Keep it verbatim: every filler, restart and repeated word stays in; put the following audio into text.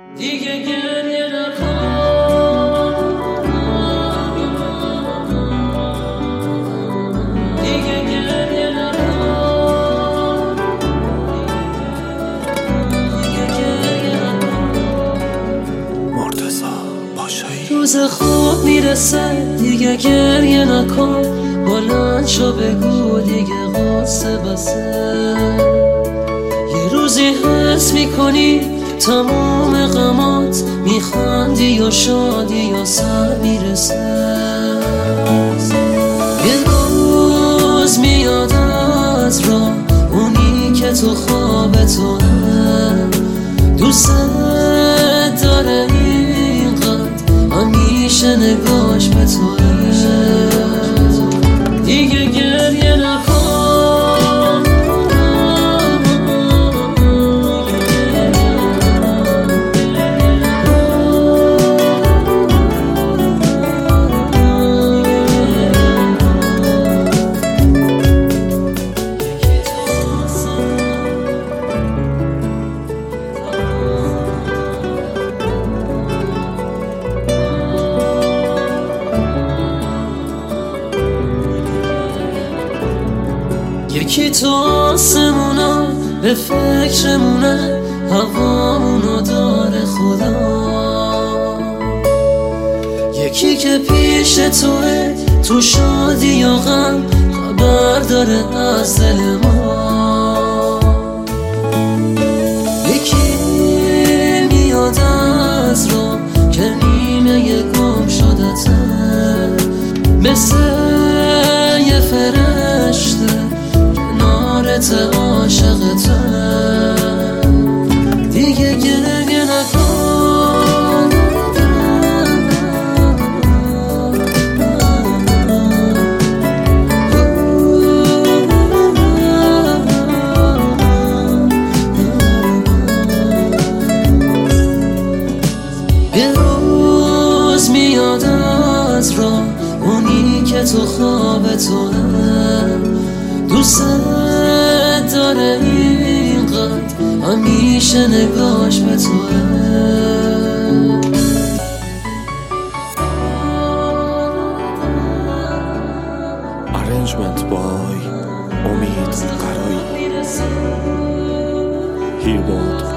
دیگه گریه نکن، دیگه گریه نکن، دیگه گریه نکن. مرتضی پاشایی. روز خوب میرسه دیگه گریه نکن، بلند شو بگو دیگه قصه بسه. یه روزی حس میکنی تموم غمات، میخندی یا شادی یا سر میرسه. یه روز میاد از راه اونی که تو خواب تو دوست داره اینقدر همیشه نگاش به تو. دیگه گریه نکن، یکی تو آسمونا به فکرمونه، هوامونو داره خدا. یکی که پیش توه تو شادی یا غم، خبر داره از دل ما. یکی میاد از راه که نیمه گم شدته، مثل یه فرشته کنارت عاشقته. دیگه گریه نکن، یه روز میاد از راه اونی که تو خواب تو دوست داره اینقدر همیشه نگاش به توه. Arrangement by امید قرایی. هیرباد